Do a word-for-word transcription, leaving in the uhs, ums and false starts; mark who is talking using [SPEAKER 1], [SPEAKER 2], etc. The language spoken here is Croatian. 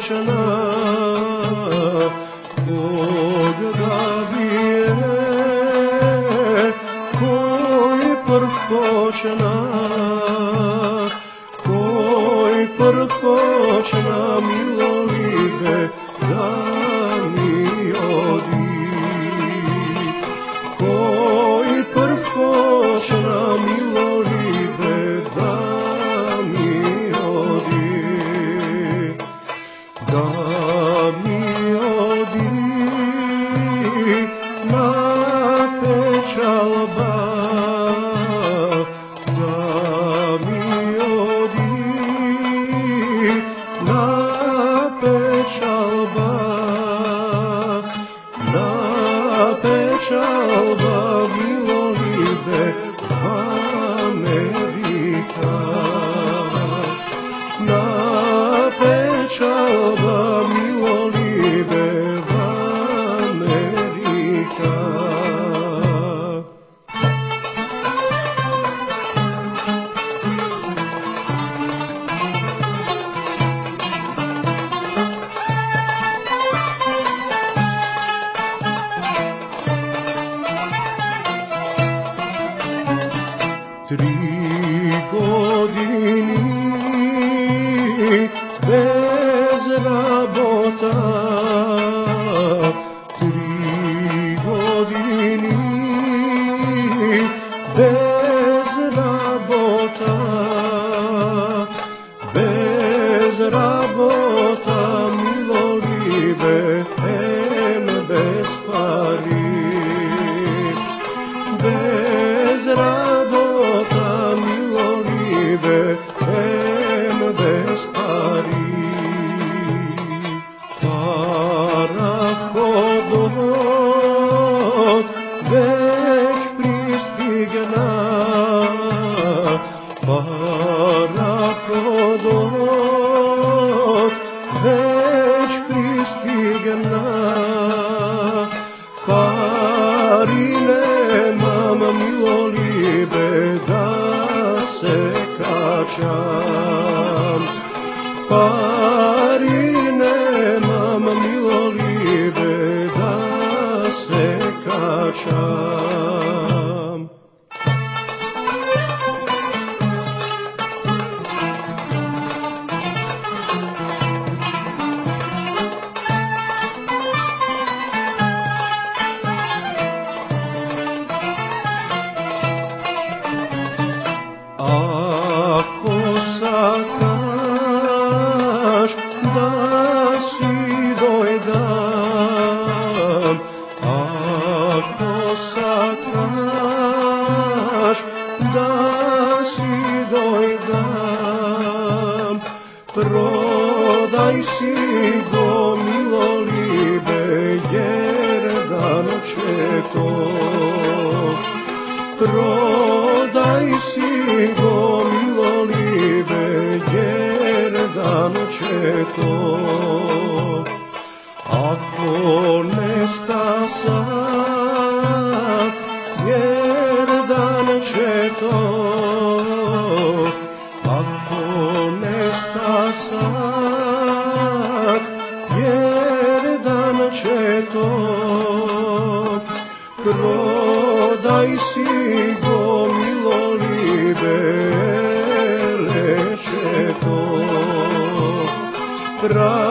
[SPEAKER 1] počna, koga bije, koji prv počna, koji prv počna, milolibe, da mi odi. Koji prv počna, milolibe, da mi odi. Da mi odi na pečalba, da mi odi na pečalba, na pečalba, milolibe, Amerika. Na pečalba, milolibe, Amerika. Tri godini bez rabota, tri godini bez rabota, bez rabota, milolibe, em bez pari, bez rabota, milolibe, em bez pari. Parahodot već pristigna, parahodot već pristigna, pari nemam, milolibe, da se kačam. Pari nemam, milolibe, da se kačam. Ako sakaš da si dojdam, ako sakaš da si dojdam, prodaj si go, milolibe, jer dan će to. Prodaj si go, milolibe, jer dan će to. Ako nesta sad, jer dan će to. Ako nesta sad, jer dan će to. Prodaj si go, milolibe, reče to.